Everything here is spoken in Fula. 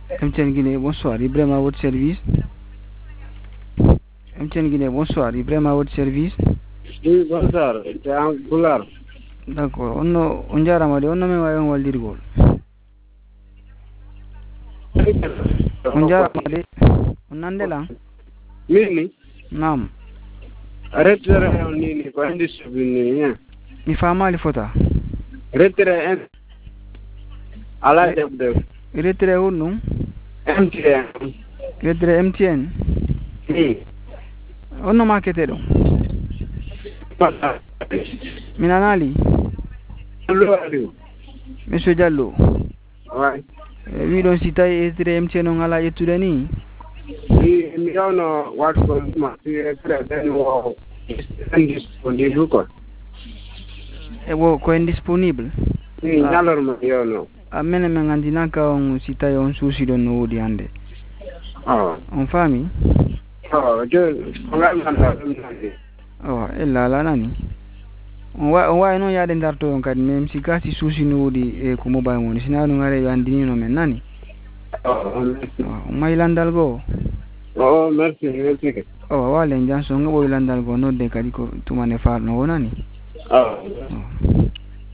MTN Guinée, bonsoir. Ibrahim à votre service. MTN Guinée, bonsoir. Ibrahim à votre service. Oui, bonsoir. C'est un Goulard. D'accord. On jarama de on nomin wawi on waldirgol. On jarama de on nandela. Nini? Naam. Retere nini kwa industry nini? Mi famali fota. Retere en. Ala debde. Retere hunnu. MTN. Retere MTN. Oui. On no makete ɗum. Mi nanali. Monsieur Diallo. Ouais. Wiɗon si tawi retere MTN on ala ƴettude ni. Mi yawno waɗugol ma si retere den wo indisponible quoi. E wo ko indisponible. Ni ñalorma yawno. Minen min andinaka on si tawi on suusiɗon no woodi hannde. On faami. Joni ko ngalɗanɗa ɗum nandi. Ella ala nani. On wawi noon yaade darto on kadi même si gasi suusi no woodi e ko mobile woni sina ɗum are yo andinino men nani. On mayi landal goo. Merci. Walen janso ngaɓoyi landal goo nodde kadi ko tumane farno wonani.